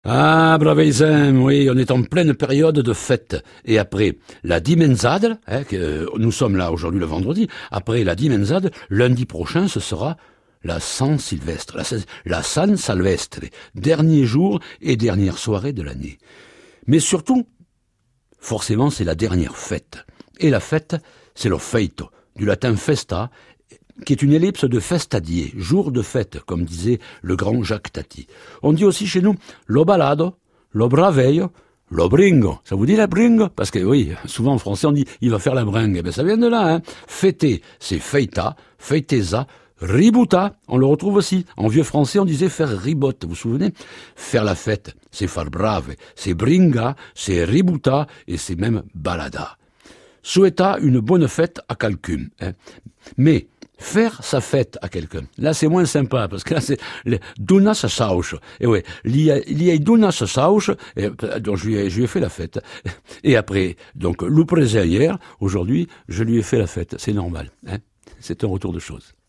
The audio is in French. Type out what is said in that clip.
Ah, braveisem, oui, on est en pleine période de fête. Et après la dimenzade, nous sommes là aujourd'hui le vendredi, après la dimenzade, lundi prochain, ce sera la San Sylvestre, la San Salvestre, dernier jour et dernière soirée de l'année. Mais surtout, forcément, c'est la dernière fête. Et la fête, c'est le feito, du latin festa, qui est une ellipse de festadier, jour de fête, comme disait le grand Jacques Tati. On dit aussi chez nous lo balado, lo braveio, lo bringo. Ça vous dit la bringo? Parce que oui, souvent en français on dit il va faire la bringue. Eh ben ça vient de là, hein. Fêter, c'est feita, feiteza, ributa, on le retrouve aussi. En vieux français, on disait faire ribote, vous vous souvenez? Faire la fête, c'est far brave, c'est bringa, c'est ributa et c'est même balada. Souhaita une bonne fête à quelqu'un. Hein. Mais faire sa fête à quelqu'un, là c'est moins sympa, parce que là c'est donar sa sauce. Et ouais, il y a donar sa sauce, et donc je lui ai fait la fête. Et après, donc, le présent hier, aujourd'hui, je lui ai fait la fête. C'est normal, hein. C'est un retour de choses.